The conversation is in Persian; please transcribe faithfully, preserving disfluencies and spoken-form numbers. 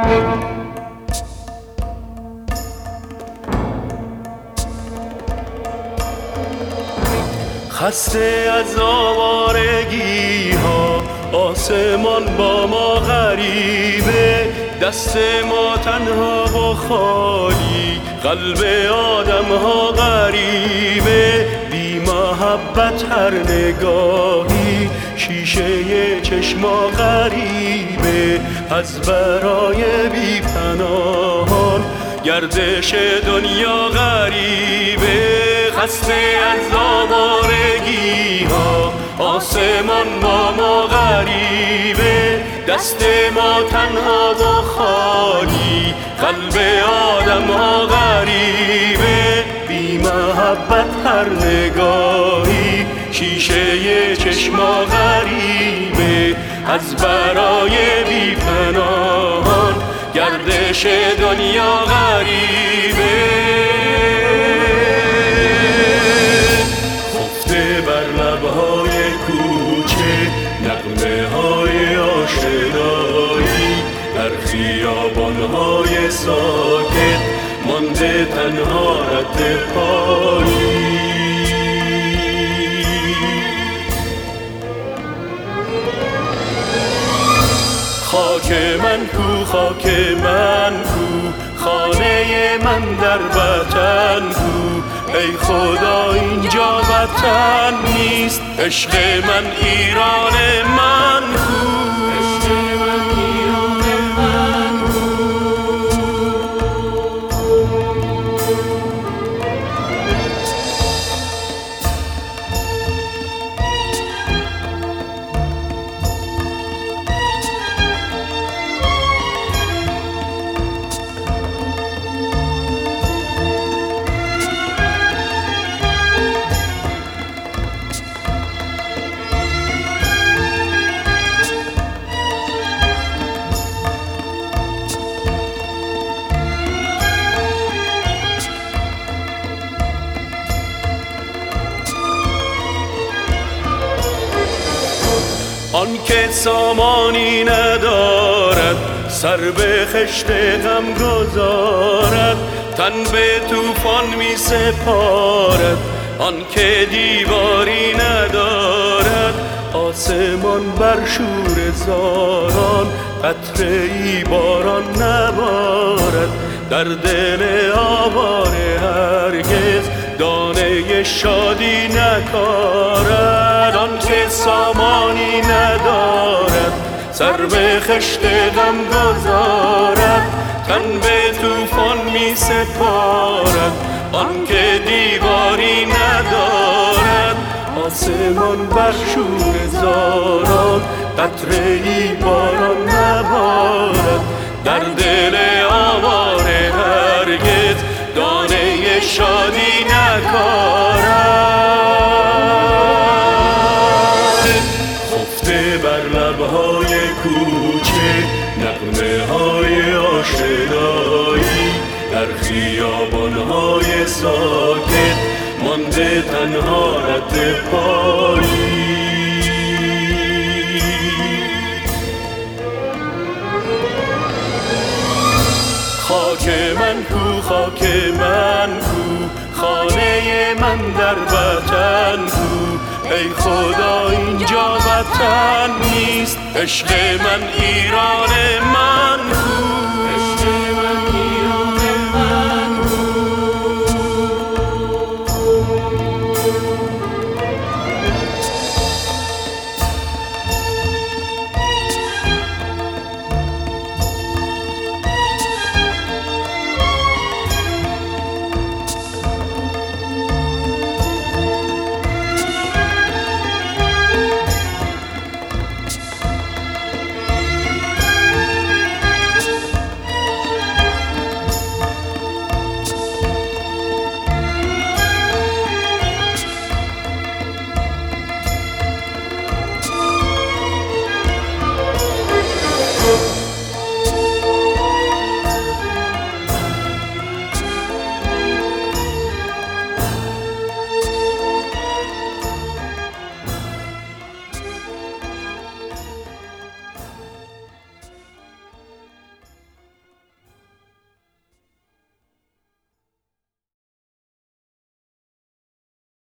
خسته از آوارگی ها آسمان با ما غریبه، دست ما تنها و خالی، قلب آدم ها غریبه. بی محبت هر نگاهی شیشه چشما غریبه، از برای بی پناهان گردش دنیا غریبه. خسته از آوارگی ها آسمان با ما غریبه، دست ما تنها و خالی، قلب آدم ها غریبه. بی محبت هر نگاهی شیشه چشما غریبه، از برای بی پناهان گردش دنیا غریبه. بر لبهای کوچه نغمه های آشنایی، در خیابانهای ساکت مانده تنها رد پایی. خاک من کو، خاک من کو، خانه من در وطن کو. ای خدا اینجا وطن نیست، عشق من ایران من کو. آن که سامانی ندارد سر به خشت غم گذارد، تن به طوفان می سپارد. آن که دیواری ندارد آسمان بر شور زاران، قطره ای باران نبارد. در دل آواره هرگز دانه شادی نکارد. آن که سامانی ندارد سر به خشت غم گذارد، تن به طوفان می سپارد. آن که دیواری ندارد آسمان بر شور زاران، قطره ای باران نبارد. در دل آواره هرگز دانه شادی نکارد. خفته بر لبهای کوچه نغمه های آشنایی، در خیابانهای ساکت مانده تنها رد پایی. خاک من کو، خاک من کو، خانه من در وطن کو. ای خدا اینجا وطن نیست، عشق من ایران من کو.